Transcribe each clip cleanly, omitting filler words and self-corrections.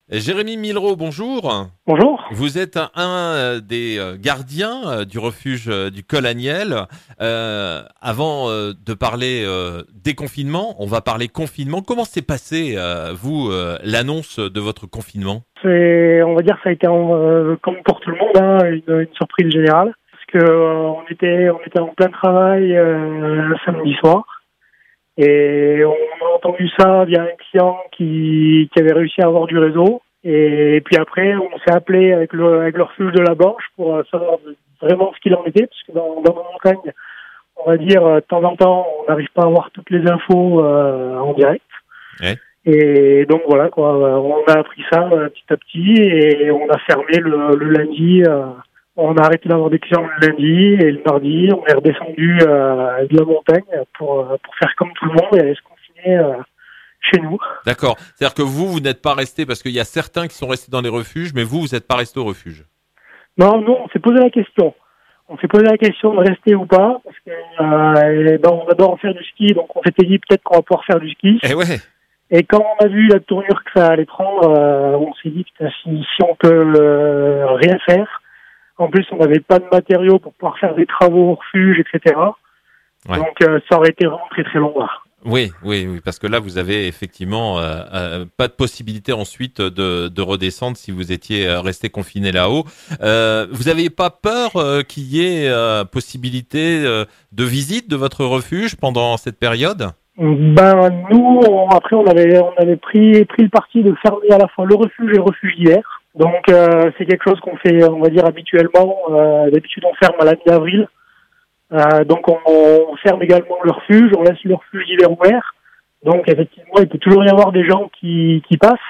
Jérémy Millerot, bonjour. Bonjour. Vous êtes un des gardiens du refuge du Col Aniel. Avant de parler déconfinement, on va parler confinement. Comment s'est passé, l'annonce de votre confinement? On va dire, ça a été comme pour tout le monde, une surprise générale, parce que on était en plein travail samedi soir, et on a entendu ça via un client qui avait réussi à avoir du réseau. Et puis après, on s'est appelé avec le refuge de la Borge pour savoir vraiment ce qu'il en était, parce que dans nos montagnes, on va dire, de temps en temps, on n'arrive pas à avoir toutes les infos en direct. Ouais. Et donc voilà quoi, on a appris ça petit à petit et on a fermé le lundi. On a arrêté d'avoir des clients le lundi et le mardi, on est redescendu de la montagne pour faire comme tout le monde et aller se confiner chez nous. D'accord. C'est-à-dire que vous n'êtes pas resté, parce qu'il y a certains qui sont restés dans les refuges, mais vous n'êtes pas resté au refuge. Non, nous on s'est posé la question. On s'est posé la question de rester ou pas parce que on adore faire du ski, donc on s'était dit peut-être qu'on va pouvoir faire du ski. Eh ouais. Et quand on a vu la tournure que ça allait prendre, on s'est dit putain, si on peut rien faire. En plus, on n'avait pas de matériaux pour pouvoir faire des travaux au refuge, etc. Ouais. Donc ça aurait été vraiment très très long. Oui, parce que là, vous avez effectivement pas de possibilité ensuite de redescendre si vous étiez resté confiné là-haut. Vous n'aviez pas peur qu'il y ait possibilité de visite de votre refuge pendant cette période? Nous, après, on avait pris le parti de fermer à la fois le refuge et le refuge d'hiver. Donc c'est quelque chose qu'on fait, on va dire, habituellement. D'habitude, on ferme à la mi-avril. Donc on ferme également le refuge, on laisse le refuge d'hiver ouvert. Donc effectivement, il peut toujours y avoir des gens qui passent.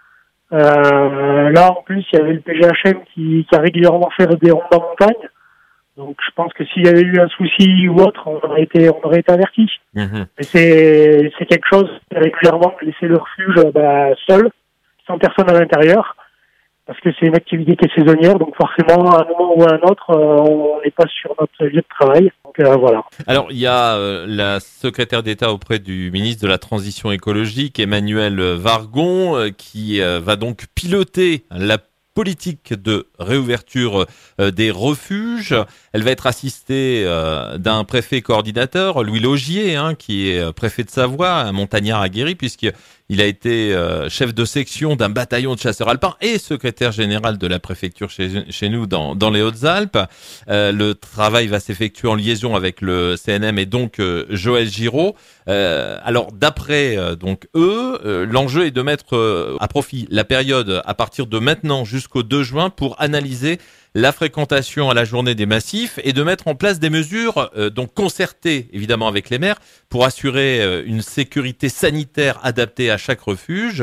Là, en plus, il y avait le PGHM qui a régulièrement fait des rondes en montagne. Donc je pense que s'il y avait eu un souci ou autre, on aurait été avertis. Mmh. Mais c'est quelque chose régulièrement de laisser le refuge seul, sans personne à l'intérieur, parce que c'est une activité qui est saisonnière, donc forcément à un moment ou à un autre, on n'est pas sur notre lieu de travail. Donc voilà. Alors, il y a la secrétaire d'État auprès du ministre de la Transition écologique, Emmanuelle Wargon, qui va donc piloter la politique de réouverture des refuges. Elle va être assistée d'un préfet coordinateur, Louis Laugier, qui est préfet de Savoie, un montagnard aguerri, puisqu'il a été chef de section d'un bataillon de chasseurs alpins et secrétaire général de la préfecture chez nous dans les Hautes-Alpes. Le travail va s'effectuer en liaison avec le CNM et donc Joël Giraud. Alors d'après l'enjeu est de mettre à profit la période à partir de maintenant jusqu'au 2 juin pour analyser la fréquentation à la journée des massifs et de mettre en place des mesures donc concertées évidemment avec les maires pour assurer une sécurité sanitaire adaptée à chaque refuge.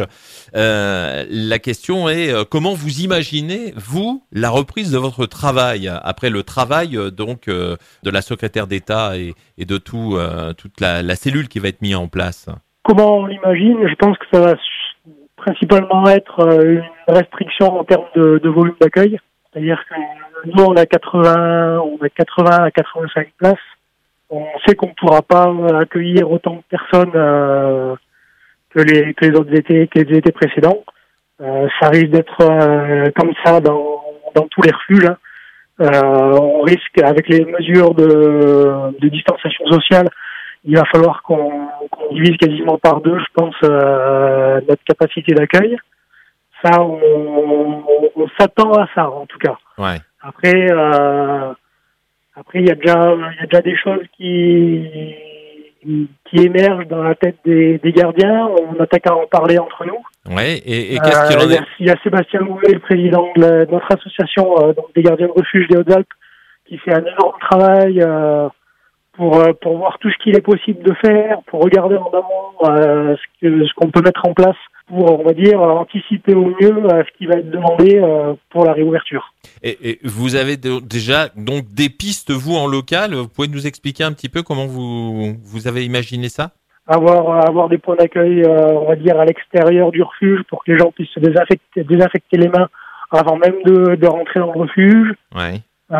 La question est comment vous imaginez, vous, la reprise de votre travail après le travail de la secrétaire d'État et de toute la cellule qui va être mise en place? Comment on l'imagine? Je pense que ça va principalement être une restriction en termes de volume d'accueil. C'est-à-dire que nous, on a 80 à 85 places. On sait qu'on ne pourra pas accueillir autant de personnes que les autres étés, que les étés précédents. Ça risque d'être comme ça dans tous les refuges. On risque, avec les mesures de distanciation sociale, il va falloir qu'on divise quasiment par deux, je pense, notre capacité d'accueil. Ça, on s'attend à ça, en tout cas. Ouais. Après, il y a déjà des choses qui émergent dans la tête des gardiens. On attaque à en parler entre nous. Ouais. Et qu'est-ce qu'il en est? Il y a Sébastien Moulet, le président de notre association, donc des gardiens de refuge des Hautes-Alpes, qui fait un énorme travail pour voir tout ce qu'il est possible de faire, pour regarder en amont ce qu'on peut mettre en place pour, on va dire, anticiper au mieux ce qui va être demandé pour la réouverture. Et vous avez déjà donc des pistes, vous, en local. Vous pouvez nous expliquer un petit peu comment vous avez imaginé ça? Avoir des points d'accueil, on va dire, à l'extérieur du refuge pour que les gens puissent se désinfecter les mains avant même de rentrer dans le refuge. Ouais.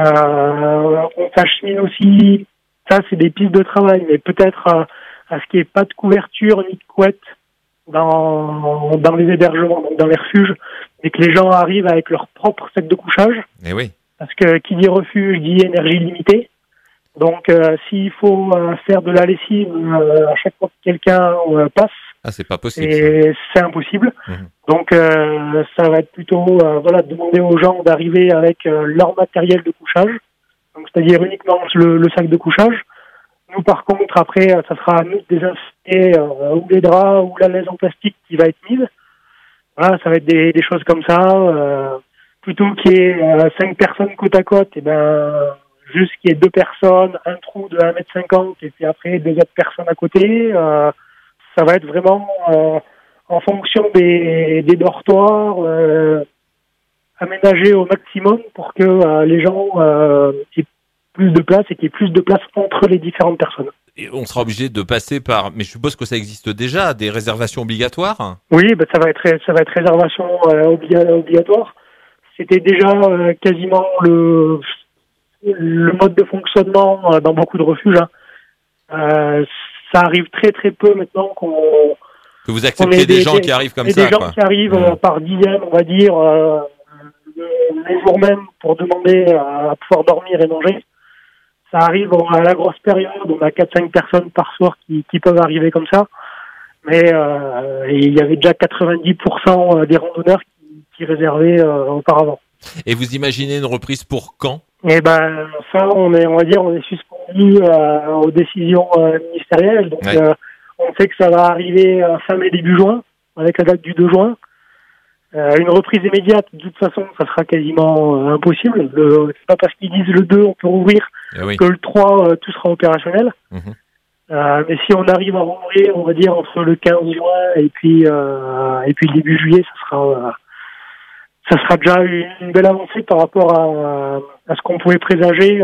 On s'achemine aussi, ça c'est des pistes de travail, mais peut-être à ce qu'il n'y ait pas de couverture ni de couette dans les hébergements, donc dans les refuges, et que les gens arrivent avec leur propre sac de couchage. Eh oui. Parce que qui dit refuge dit énergie limitée. Donc s'il faut faire de la lessive à chaque fois que quelqu'un passe, c'est pas possible. C'est impossible. Donc ça va être plutôt demander aux gens d'arriver avec leur matériel de couchage. Donc c'est-à-dire uniquement le sac de couchage. Nous par contre après ça sera à nous de désinfecter ou les draps ou la laisse en plastique qui va être mise. Voilà, ça va être des choses comme ça. Plutôt qu'il y ait 5 personnes côte à côte, et juste qu'il y ait 2 personnes, un trou de 1m50 et puis après 2 autres personnes à côté. Ça va être vraiment en fonction des dortoirs aménagés au maximum pour que les gens aient plus de place et qu'il y ait plus de place entre les différentes personnes. Et on sera obligé de passer par, mais je suppose que ça existe déjà, des réservations obligatoires. Oui, ça va être réservation obligatoire. C'était déjà quasiment le mode de fonctionnement dans beaucoup de refuges. Ça arrive très très peu maintenant que vous acceptez des gens qui arrivent comme ça. Des gens qui arrivent par dizaines, on va dire, le jour même pour demander à pouvoir dormir et manger. Ça arrive à la grosse période, on a 4-5 personnes par soir qui peuvent arriver comme ça. Mais il y avait déjà 90% des randonneurs qui réservaient auparavant. Et vous imaginez une reprise pour quand ? Eh ça, on est suspendu aux décisions ministérielles. Donc, on sait que ça va arriver fin mai, début juin, avec la date du 2 juin. Une reprise immédiate, de toute façon, ça sera quasiment impossible. C'est pas parce qu'ils disent le 2, on peut rouvrir, que le 3, tout sera opérationnel. Mais si on arrive à rouvrir, on va dire, entre le 15 juin et puis le début juillet, ça sera déjà une belle avancée par rapport à ce qu'on pouvait présager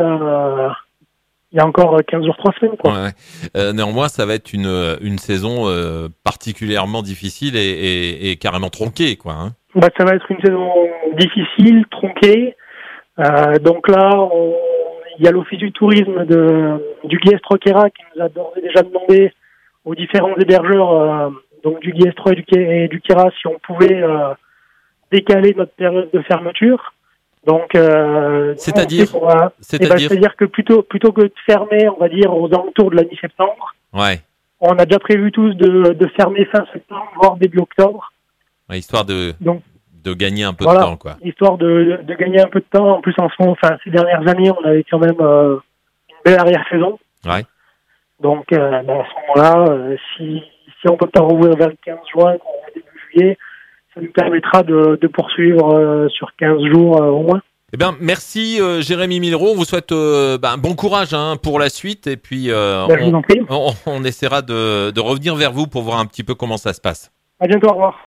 il y a encore 15 jours, 3 semaines, quoi. Néanmoins, ça va être une saison particulièrement difficile et carrément tronquée, quoi. Ça va être une saison difficile, tronquée. Donc là, il y a l'Office du tourisme du Guillestre-Roquera qui nous a d'ores et déjà demandé aux différents hébergeurs donc du Guillestre et du Queyras si on pouvait décaler notre période de fermeture. Donc, c'est-à-dire que plutôt que de fermer, on va dire, aux alentours de la mi-septembre, on a déjà prévu tous de fermer fin septembre, voire début octobre. Histoire de gagner un peu de temps, quoi. Histoire de gagner un peu de temps. En plus, ces dernières années, on avait quand même une belle arrière-saison. Donc, à ce moment-là, si on peut pas rouvrir vers le 15 juin, début juillet, ça nous permettra de poursuivre sur 15 jours au moins. Eh bien, merci Jérémy Millerot. On vous souhaite bon courage pour la suite. Et puis, on essaiera de revenir vers vous pour voir un petit peu comment ça se passe. À bientôt, au revoir.